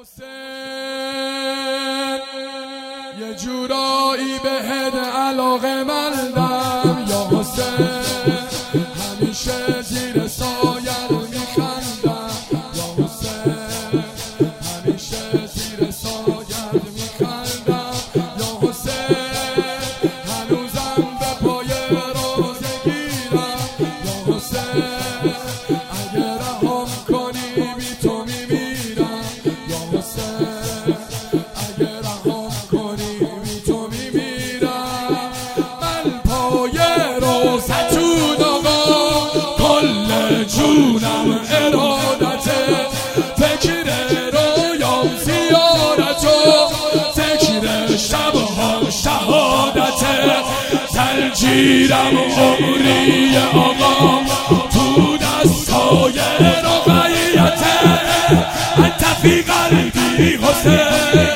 حسین یه جورایی بهت علاقه‌مندم یا حسین، همیشه زیر سایت میخندم یا حسین، همیشه زیر سایت میخندم یا حسین، هنوزم به پای روزه گیرم یا حسین، اگه رهام کنی بی تو میمیرم یا حسین، اگه رهام کنی بی تو میمیرم. من پای روزتون آقا کل جونم ارادته، فکر رویام زیارت و ذکر شبها شهادته، ترجیرم عمری آقا تو دستای رقیته، انت فی قلبی حسین.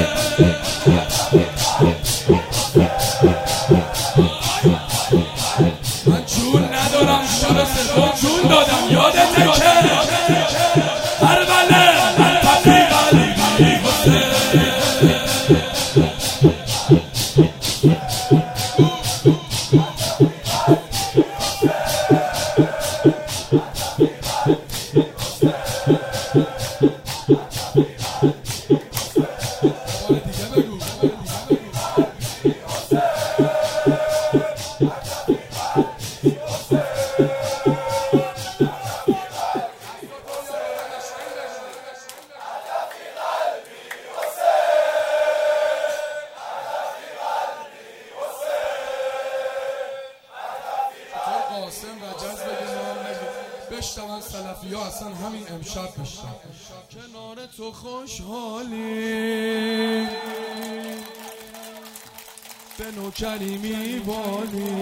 من جون ندارم شب سوم جون دادم یادته که هربله انت فی قلبی حسین. قاسم و جذب گناه بشتون سلفی ها اصلا همین امشب بشتن. کنار تو خوشحالی به نوکری میبالی،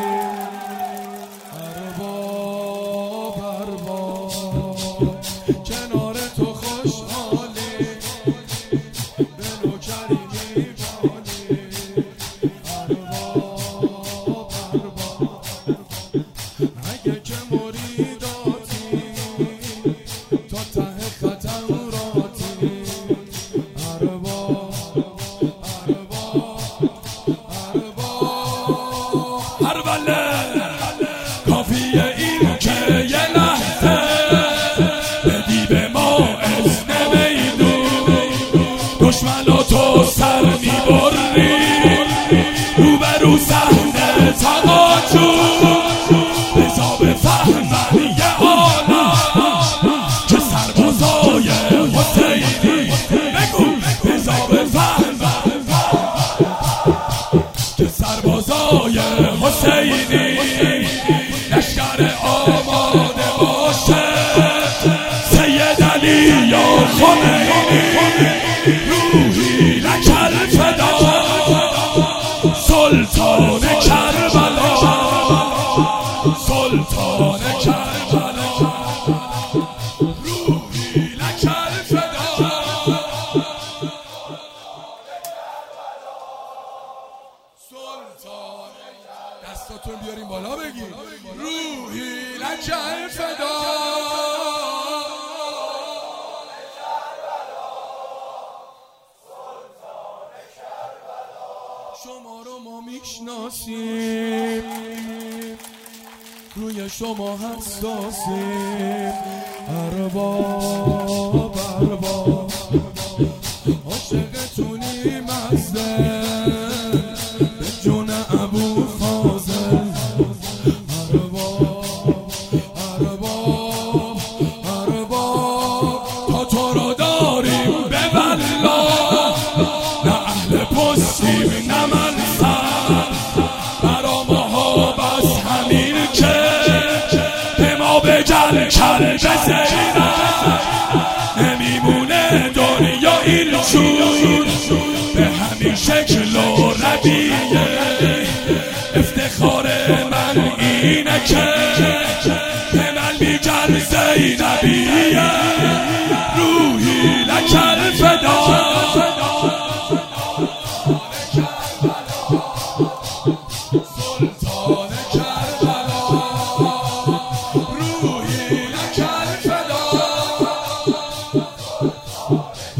ارباب ارباب کنار تو خوشحالی به نوکری میبالی، ارباب ارباب اگه که مریداتی تا ته خطراتی، ارباب ارباب ارباب هربله کافیه این که یه لحظه بدی به ما اذن میدون، دشمناتو سر میبری روبرو صحنه تقاجون، بزا بفهمن یه عالم که سربازای حسینی، بگو بزا بفهمن که سربازای حسینی، لشکر آماده باشه سید علی یا خمینی، روحی لکل فدا سلطان کربلا، سلطان کربلا، روحی لکل فدا. سلطان دستاتون بیاریم بالا بگیم روحی لکل فدا. شما رو ما میشناسیم، روی شما حساسیم، ارباب ارباب عاشقتونیم ازدل به جون ابو فاضل، ارباب ارباب ارباب تا تو رو داریم به والله، نه اهل پستیم نه منصب، برا ماها بس همین که به ما بجل کل بزینم، نمیمونه دنیا اینجور به همین شکل و رویه، افتخار من اینه که به من میگن زینبیه، روحی لکل فدا. سلطان کربلا روحی لکل فدا.